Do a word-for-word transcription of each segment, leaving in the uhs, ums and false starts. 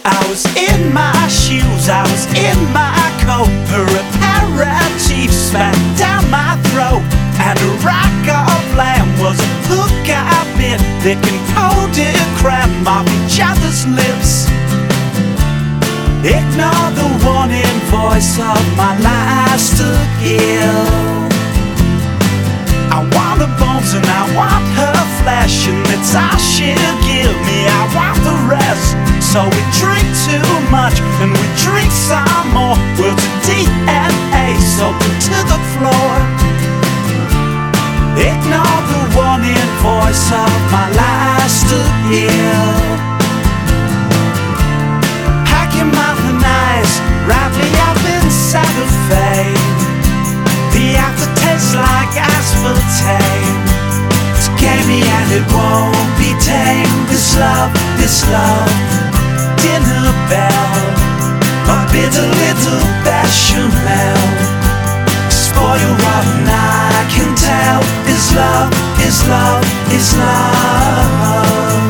I was in my shoes, I was in my coat. Her aperitif spat down my throat, and a rack of lamb was a hook I bit. They can hold it, cram off each other's lips. Ignore the warning voice of my last ill. I want her bones and I want her flesh, and it's all she'll give me. I want the rest. So we drink too much and we drink some more. Words of D N A soaked to the floor. Ignore the warning voice of my last ill. Hack your mouth and eyes, wrap me up inside the fade. The aftertaste like aspartame. It's gamey and it won't be tamed. This love, this love, dinner bell, my bitter little bechamel. Spoil rotten, I can tell. Is love, is love, is love.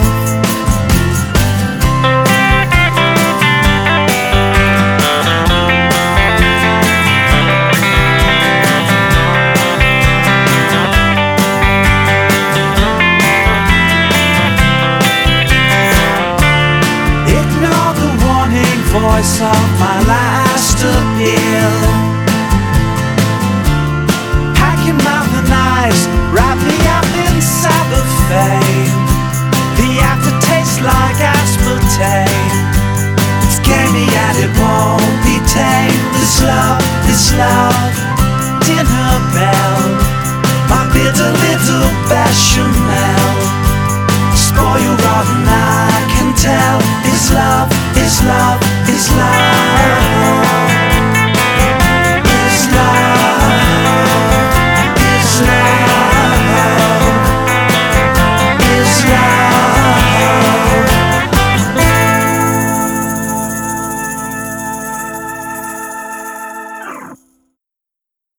Voice of my last appeal. Hack your mouth and eyes, wrap me up inside the fame. The aftertaste like aspartame. It's gamey and it won't be tamed. This love, this love, dinner bell, my bitter little bechamel. Spoil rotten, I can tell. Is love, is love,